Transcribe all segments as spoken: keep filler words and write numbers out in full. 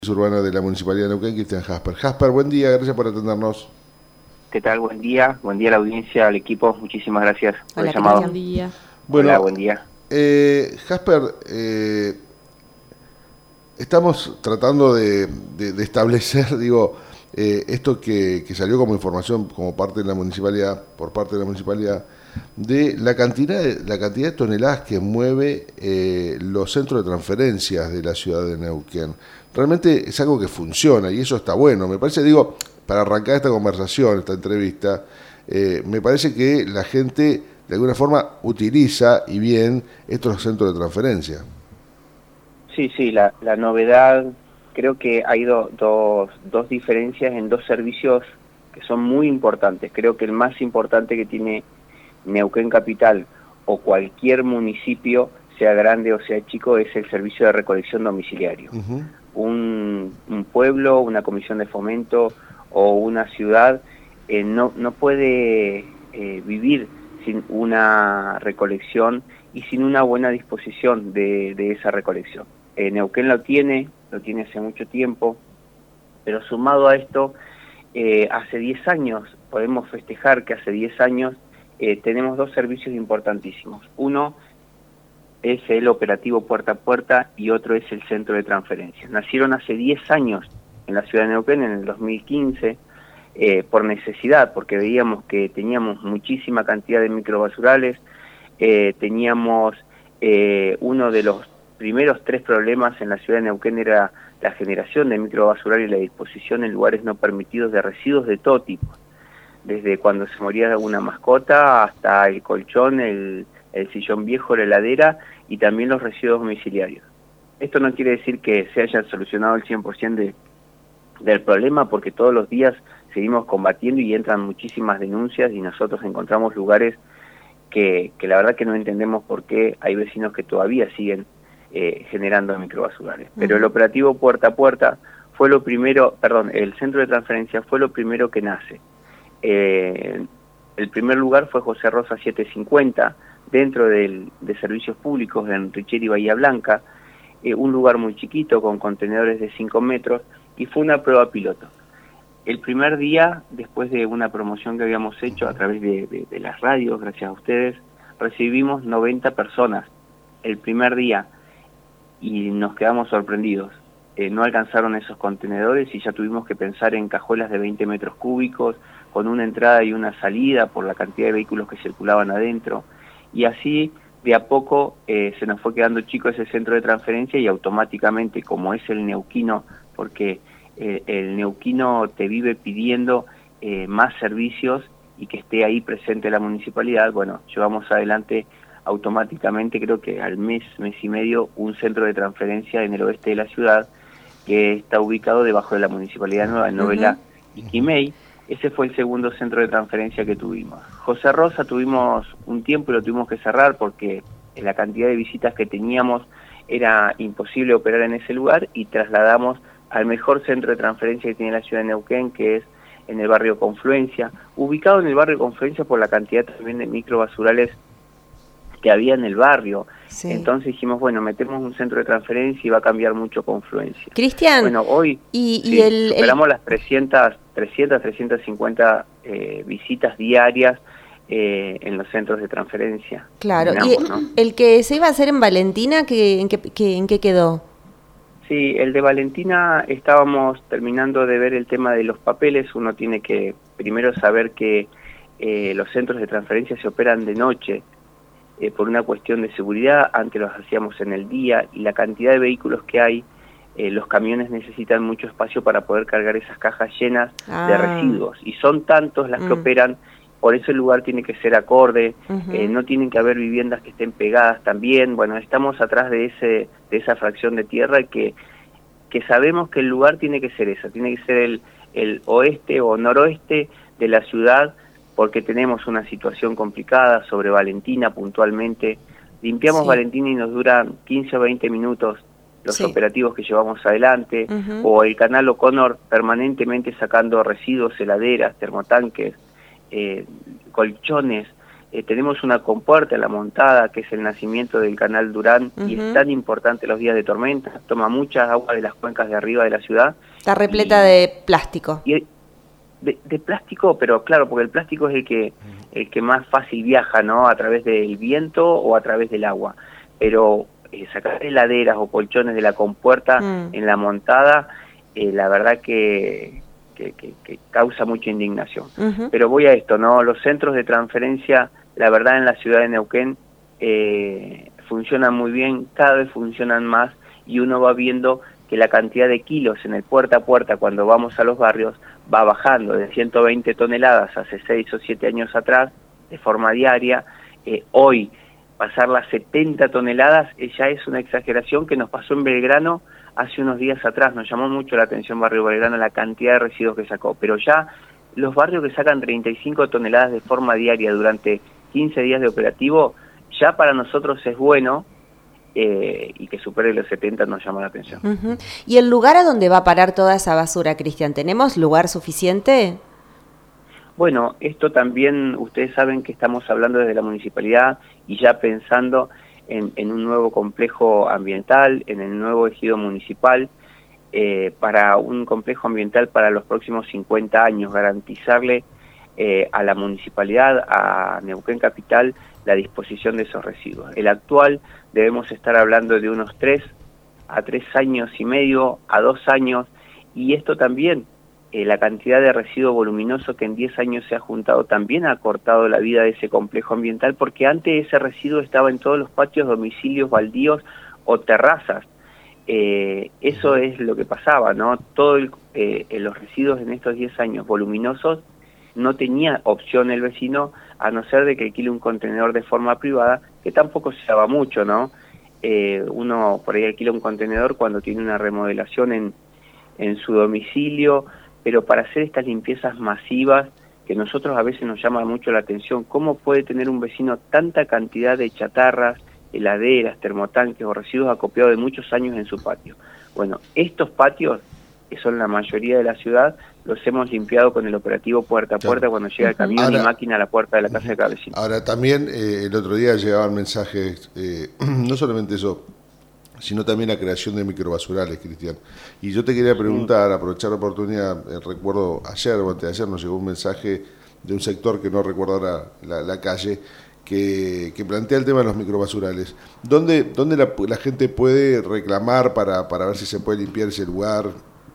Urbana de la Municipalidad de Neuquén, Cristian Jasper. Jasper, buen día, gracias por atendernos. ¿Qué tal? Buen día, buen día a la audiencia, al equipo, muchísimas gracias por Hola, el llamado. Buen día. Bueno, Hola, buen día. Eh, Jasper, eh, estamos tratando de, de, de establecer, digo, eh, esto que, que salió como información como parte de la municipalidad, por parte de la municipalidad, de la cantidad de, la cantidad de toneladas que mueve eh, los centros de transferencias de la ciudad de Neuquén. Realmente es algo que funciona y eso está bueno. Me parece, digo, para arrancar esta conversación, esta entrevista, eh, me parece que la gente de alguna forma utiliza y bien estos centros de transferencia. Sí, sí, la, la novedad, creo que hay do, dos, dos diferencias en dos servicios que son muy importantes. Creo que el más importante que tiene Neuquén Capital o cualquier municipio, sea grande o sea chico, es el servicio de recolección domiciliario. Uh-huh. un, un pueblo, una comisión de fomento o una ciudad eh, no, no puede eh, vivir sin una recolección y sin una buena disposición de, de esa recolección. Eh, Neuquén lo tiene, lo tiene hace mucho tiempo, pero sumado a esto, eh, hace diez años, podemos festejar que hace diez años eh, tenemos dos servicios importantísimos. Uno es el operativo puerta a puerta y otro es el centro de transferencias. Nacieron hace diez años en la ciudad de Neuquén, en el dos mil quince, eh, por necesidad, porque veíamos que teníamos muchísima cantidad de microbasurales, eh, teníamos eh, uno de los primeros tres problemas en la ciudad de Neuquén era la generación de microbasurales y la disposición en lugares no permitidos de residuos de todo tipo, desde cuando se moría alguna mascota hasta el colchón, el, el sillón viejo, la heladera y también los residuos domiciliarios. Esto no quiere decir que se haya solucionado el cien por ciento de, del problema, porque todos los días seguimos combatiendo y entran muchísimas denuncias y nosotros encontramos lugares que, que la verdad que no entendemos por qué hay vecinos que todavía siguen eh, generando microbasurales. Uh-huh. Pero el operativo puerta a puerta fue lo primero, perdón, el centro de transferencia fue lo primero que nace. Eh, el primer lugar fue José Rosa setecientos cincuenta, dentro del, de servicios públicos en Richeri y Bahía Blanca, eh, un lugar muy chiquito con contenedores de cinco metros, y fue una prueba piloto. El primer día, después de una promoción que habíamos hecho a través de, de, de las radios, gracias a ustedes, recibimos noventa personas el primer día y nos quedamos sorprendidos. Eh, no alcanzaron esos contenedores y ya tuvimos que pensar en cajuelas de veinte metros cúbicos, con una entrada y una salida por la cantidad de vehículos que circulaban adentro. Y así, de a poco, eh, se nos fue quedando chico ese centro de transferencia y automáticamente, como es el neuquino, porque eh, el neuquino te vive pidiendo eh, más servicios y que esté ahí presente la municipalidad, bueno, llevamos adelante automáticamente, creo que al mes, mes y medio, un centro de transferencia en el oeste de la ciudad, que está ubicado debajo de la Municipalidad Nueva, en Novela y Quimei. Ese fue el segundo centro de transferencia que tuvimos. José Rosa tuvimos un tiempo y lo tuvimos que cerrar porque la cantidad de visitas que teníamos era imposible operar en ese lugar y trasladamos al mejor centro de transferencia que tiene la ciudad de Neuquén, que es en el barrio Confluencia, ubicado en el barrio Confluencia por la cantidad también de microbasurales que había en el barrio. Sí. Entonces dijimos, bueno, metemos un centro de transferencia y va a cambiar mucho Confluencia. Cristian, bueno, hoy y, sí, y el, superamos el... las trescientas, trescientas cincuenta eh, visitas diarias eh, en los centros de transferencia. Claro, y ¿no? el que se iba a hacer en Valentina, ¿que, en, qué, que, ¿en qué quedó? Sí, el de Valentina estábamos terminando de ver el tema de los papeles. Uno tiene que primero saber que eh, los centros de transferencia se operan de noche, Eh, por una cuestión de seguridad. Antes los hacíamos en el día y la cantidad de vehículos que hay, eh, los camiones necesitan mucho espacio para poder cargar esas cajas llenas ah. de residuos y son tantos las mm. que operan, por eso el lugar tiene que ser acorde, uh-huh. eh, no tienen que haber viviendas que estén pegadas también. Bueno, estamos atrás de ese de esa fracción de tierra que, que sabemos que el lugar tiene que ser esa, tiene que ser el, el oeste o noroeste de la ciudad, porque tenemos una situación complicada sobre Valentina puntualmente. Limpiamos sí. Valentina y nos duran quince o veinte minutos los sí. operativos que llevamos adelante, uh-huh. o el canal O'Connor permanentemente sacando residuos, heladeras, termotanques, eh, colchones. Eh, tenemos una compuerta en la Montada, que es el nacimiento del canal Durán, uh-huh. y es tan importante los días de tormenta, toma mucha agua de las cuencas de arriba de la ciudad. Está repleta y, de plástico. Y de, de plástico, pero claro, porque el plástico es el que, el que más fácil viaja, ¿no? A través del viento o a través del agua. Pero eh, sacar heladeras o colchones de la compuerta mm. en la Montada, eh, la verdad que, que, que, que causa mucha indignación. Uh-huh. Pero voy a esto, ¿no? Los centros de transferencia, la verdad, en la ciudad de Neuquén eh, funcionan muy bien, cada vez funcionan más, y uno va viendo que la cantidad de kilos en el puerta a puerta cuando vamos a los barrios va bajando de ciento veinte toneladas hace seis o siete años atrás, de forma diaria. Eh, hoy pasar las setenta toneladas eh, ya es una exageración que nos pasó en Belgrano hace unos días atrás. Nos llamó mucho la atención Barrio Belgrano la cantidad de residuos que sacó, pero ya los barrios que sacan treinta y cinco toneladas de forma diaria durante quince días de operativo, ya para nosotros es bueno, eh, y que supere los setenta nos llama la atención. Uh-huh. ¿Y el lugar a donde va a parar toda esa basura, Cristian? ¿Tenemos lugar suficiente? Bueno, esto también, ustedes saben que estamos hablando desde la municipalidad y ya pensando en, en un nuevo complejo ambiental, en el nuevo ejido municipal, eh, para un complejo ambiental para los próximos cincuenta años, garantizarle eh, a la municipalidad, a Neuquén Capital, la disposición de esos residuos. El actual debemos estar hablando de unos tres a tres años y medio, a dos años, y esto también, eh, la cantidad de residuo voluminoso que en diez años se ha juntado, también ha acortado la vida de ese complejo ambiental, porque antes ese residuo estaba en todos los patios, domicilios, baldíos o terrazas. Eh, eso es lo que pasaba, ¿no? Todo el, eh, los residuos en estos diez años voluminosos no tenía opción el vecino, a no ser de que alquile un contenedor de forma privada, que tampoco se daba mucho, ¿no? Eh, uno por ahí alquila un contenedor cuando tiene una remodelación en, en su domicilio, pero para hacer estas limpiezas masivas, que nosotros a veces nos llama mucho la atención, ¿cómo puede tener un vecino tanta cantidad de chatarras, heladeras, termotanques o residuos acopiados de muchos años en su patio? Bueno, estos patios, que son la mayoría de la ciudad, los hemos limpiado con el operativo puerta a puerta, claro, cuando llega el camión ahora, y máquina a la puerta de la casa de cada vecino. Ahora también eh, el otro día llegaban mensajes, eh, no solamente eso, sino también la creación de microbasurales, Cristian. Y yo te quería preguntar, sí. aprovechar la oportunidad, eh, recuerdo ayer o antes de ayer nos llegó un mensaje de un sector que no recuerdo ahora la, la calle, que, que plantea el tema de los microbasurales. ¿Dónde, dónde la, la gente puede reclamar para, para ver si se puede limpiar ese lugar?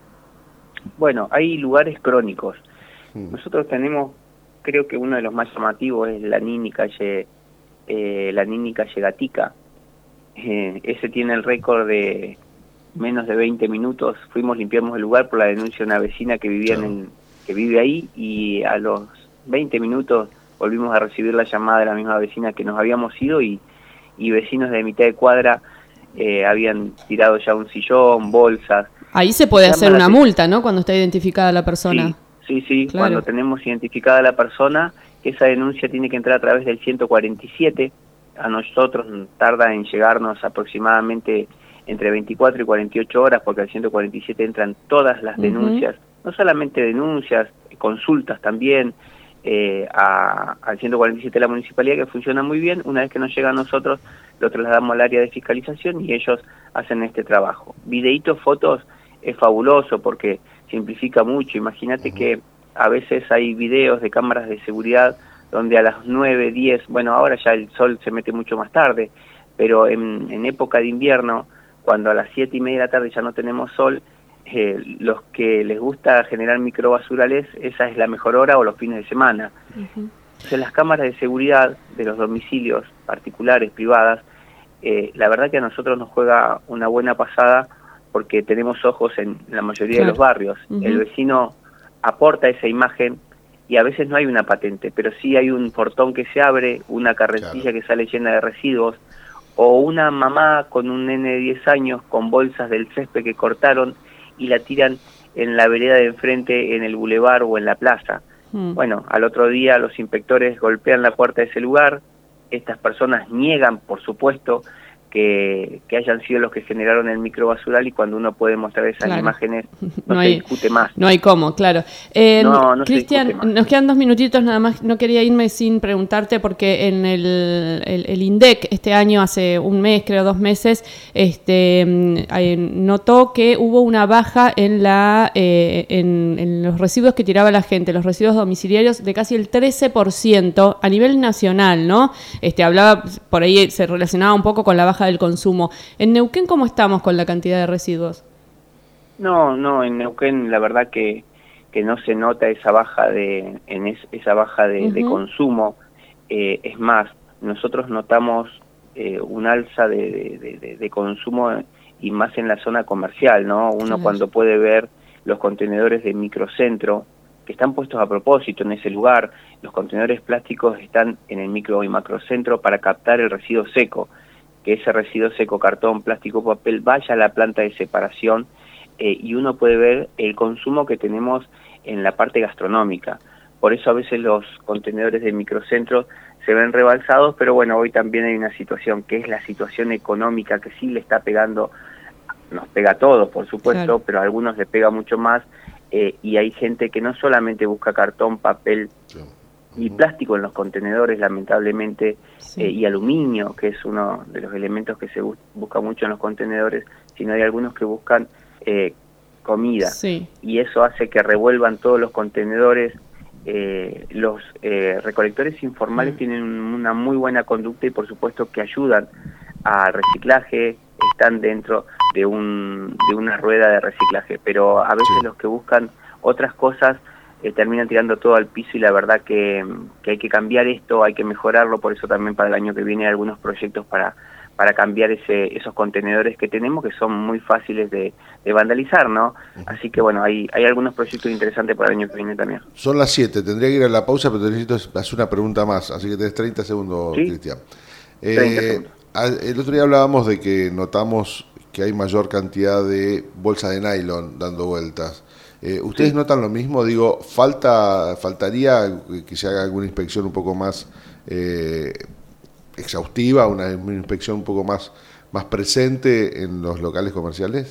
Bueno, hay lugares crónicos. Hmm. Nosotros tenemos, creo que uno de los más llamativos es la Nini Calle, eh, la Nini Calle Gatica. Eh, ese tiene el récord de menos de veinte minutos. Fuimos, limpiamos el lugar por la denuncia de una vecina que vivía claro. en el, que vive ahí, y a los veinte minutos volvimos a recibir la llamada de la misma vecina que nos habíamos ido, y, y vecinos de mitad de cuadra eh, habían tirado ya un sillón, bolsas. Ahí se puede hacer una multa, ¿no? Cuando está identificada la persona. Sí, sí, sí. Claro. Cuando tenemos identificada la persona, esa denuncia tiene que entrar a través del ciento cuarenta y siete. A nosotros tarda en llegarnos aproximadamente entre veinticuatro y cuarenta y ocho horas, porque al ciento cuarenta y siete entran todas las denuncias, uh-huh. no solamente denuncias, consultas también, eh, a, al ciento cuarenta y siete de la municipalidad, que funciona muy bien. Una vez que nos llega a nosotros, lo trasladamos al área de fiscalización y ellos hacen este trabajo. Videitos, fotos, es fabuloso porque simplifica mucho. Imagínate uh-huh. que a veces hay videos de cámaras de seguridad donde a las nueve, diez, bueno, ahora ya el sol se mete mucho más tarde, pero en, en época de invierno, cuando a las siete y media de la tarde ya no tenemos sol, eh, los que les gusta generar microbasurales, esa es la mejor hora, o los fines de semana. Uh-huh. Entonces las cámaras de seguridad de los domicilios particulares, privadas, eh, la verdad que a nosotros nos juega una buena pasada, porque tenemos ojos en la mayoría claro. de los barrios. Uh-huh. El vecino aporta esa imagen, y a veces no hay una patente, pero sí hay un portón que se abre, una carretilla claro. que sale llena de residuos, o una mamá con un nene de diez años con bolsas del césped que cortaron y la tiran en la vereda de enfrente, en el bulevar o en la plaza. Mm. Bueno, al otro día los inspectores golpean la puerta de ese lugar, estas personas niegan, por supuesto, que, que hayan sido los que generaron el microbasural, y cuando uno puede mostrar esas claro. imágenes no, no se hay, discute más. No hay cómo, claro. Eh, no, no Cristian, nos quedan dos minutitos nada más. No quería irme sin preguntarte porque en el, el, el INDEC este año, hace un mes, creo dos meses, este eh, notó que hubo una baja en, la, eh, en, en los residuos que tiraba la gente, los residuos domiciliarios, de casi el trece por ciento a nivel nacional, ¿no? Este, hablaba, por ahí se relacionaba un poco con la baja del consumo. ¿En Neuquén cómo estamos con la cantidad de residuos? No, no, en Neuquén la verdad que, que no se nota esa baja de, en es, esa baja de, uh-huh. de consumo. Eh, es más, nosotros notamos eh, un alza de, de, de, de consumo, y más en la zona comercial, ¿no? Uno claro. cuando puede ver los contenedores de microcentro, que están puestos a propósito en ese lugar, los contenedores plásticos están en el micro y macrocentro para captar el residuo seco, que ese residuo seco, cartón, plástico, papel, vaya a la planta de separación, eh, y uno puede ver el consumo que tenemos en la parte gastronómica. Por eso a veces los contenedores de microcentro se ven rebalsados, pero bueno, hoy también hay una situación, que es la situación económica, que sí le está pegando, nos pega a todos, por supuesto, claro. pero a algunos le pega mucho más, eh, y hay gente que no solamente busca cartón, papel sí. y plástico en los contenedores, lamentablemente, sí. eh, y aluminio, que es uno de los elementos que se bus busca mucho en los contenedores, sino hay algunos que buscan eh, comida, sí. y eso hace que revuelvan todos los contenedores. Eh, los eh, recolectores informales mm. tienen una muy buena conducta y por supuesto que ayudan al reciclaje, están dentro de un de una rueda de reciclaje, pero a veces sí. los que buscan otras cosas eh, terminan tirando todo al piso, y la verdad que, que hay que cambiar esto, hay que mejorarlo. Por eso también para el año que viene hay algunos proyectos para para cambiar ese, esos contenedores que tenemos, que son muy fáciles de, de vandalizar, ¿no? Uh-huh. Así que bueno, hay, hay algunos proyectos interesantes para el año que viene también. Son las siete, tendría que ir a la pausa, pero te necesito hacer una pregunta más, así que tenés treinta segundos, ¿sí? Cristian. Eh, el otro día hablábamos de que notamos que hay mayor cantidad de bolsas de nylon dando vueltas. Eh, ¿Ustedes sí. notan lo mismo? Digo, falta faltaría que se haga alguna inspección un poco más eh, exhaustiva, una, una inspección un poco más, más presente en los locales comerciales?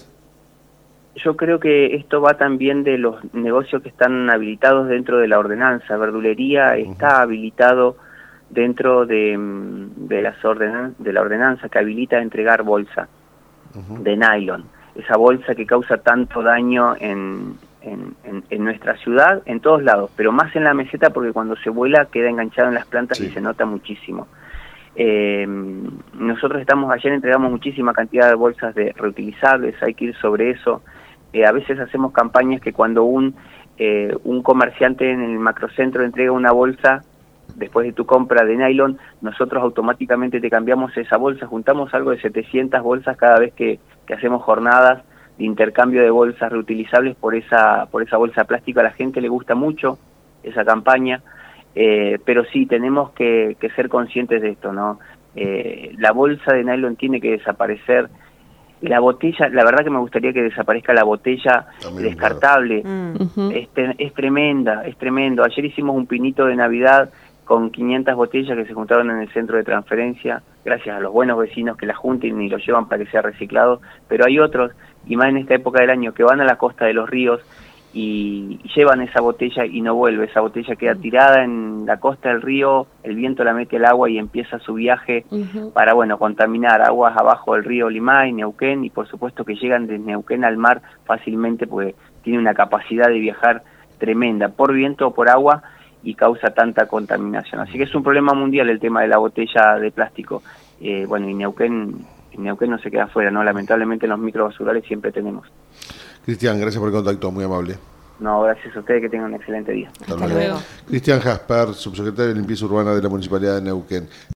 Yo creo que esto va también de los negocios que están habilitados dentro de la ordenanza. Verdulería uh-huh. está habilitado dentro de, de, las ordenan de la ordenanza que habilita a entregar bolsa uh-huh. de nylon. Esa bolsa que causa tanto daño en, en, en, en nuestra ciudad, en todos lados, pero más en la meseta, porque cuando se vuela queda enganchado en las plantas sí. y se nota muchísimo. Eh, nosotros estamos ayer entregamos muchísima cantidad de bolsas de reutilizables, hay que ir sobre eso. Eh, a veces hacemos campañas que cuando un eh, un comerciante en el macrocentro entrega una bolsa después de tu compra de nylon, nosotros automáticamente te cambiamos esa bolsa, juntamos algo de setecientas bolsas cada vez que, que hacemos jornadas de intercambio de bolsas reutilizables por esa por esa bolsa plástica. A la gente le gusta mucho esa campaña. Eh, pero sí, tenemos que, que ser conscientes de esto, ¿no? Eh, la bolsa de nylon tiene que desaparecer. La botella, la verdad que me gustaría que desaparezca la botella también, descartable. Claro. Mm. Es, es tremenda, es tremendo. Ayer hicimos un pinito de Navidad con quinientas botellas que se juntaron en el centro de transferencia, gracias a los buenos vecinos que la junten y lo llevan para que sea reciclado. Pero hay otros, y más en esta época del año, que van a la costa de los ríos y llevan esa botella y no vuelve, esa botella queda tirada en la costa del río, el viento la mete al agua y empieza su viaje uh-huh. para, bueno, contaminar aguas abajo del río Limay, Neuquén, y por supuesto que llegan desde Neuquén al mar fácilmente, porque tiene una capacidad de viajar tremenda, por viento o por agua, y causa tanta contaminación. Así que es un problema mundial el tema de la botella de plástico. Eh, bueno, y Neuquén, Neuquén no se queda afuera, ¿no? Lamentablemente en los microbasurales siempre tenemos. Cristian, gracias por el contacto, muy amable. No, gracias a ustedes, que tengan un excelente día. Hasta luego. Cristian Jasper, subsecretario de Limpieza Urbana de la Municipalidad de Neuquén.